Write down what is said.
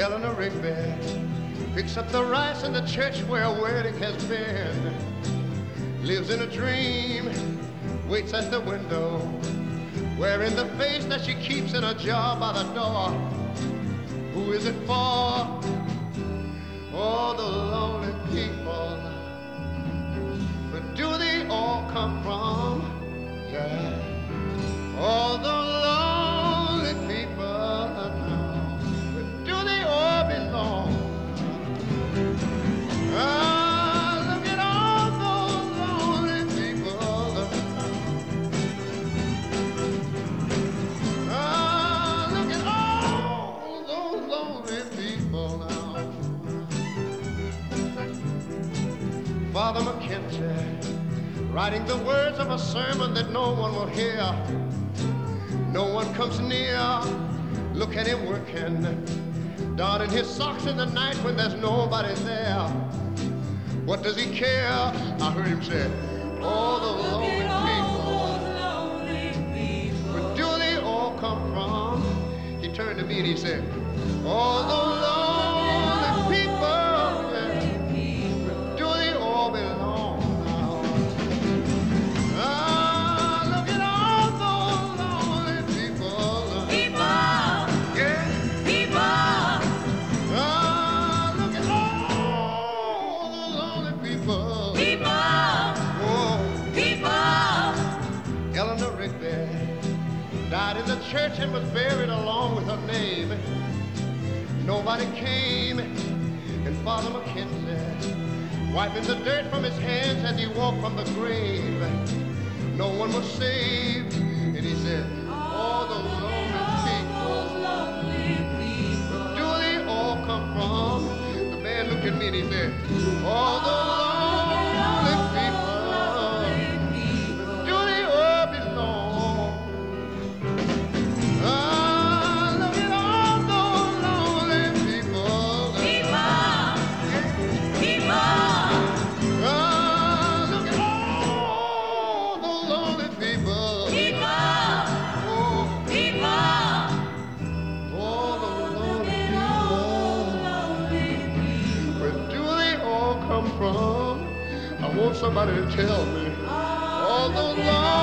Eleanor Rigby picks up the rice in the church where a wedding has been. Lives in a dream, waits at the window, wearing the face that she keeps in a jar by the door. Who is it for? All the lonely people. Where do they all come from? Yeah. All the lonely people now. Where do they all belong? Ah, look at all those lonely people. Ah, look at all those lonely people now. Father McKenzie, writing the words of a sermon that no one will hear. No one comes near. Look at him working, darning his socks in the night when there's nobody there. What does he care? I heard him say, all the lonely people. Where do they all come from? He turned to me and he said, all the lonely people. Eleanor Rigby died in the church and was buried along with her name. Nobody came, and Father McKenzie, wiping the dirt from his hands as he walked from the grave. No one was saved, and he said, all the lonely people. Where do they all come from? The man looked at me and he said, all the lonely people. From? I want somebody to tell me all those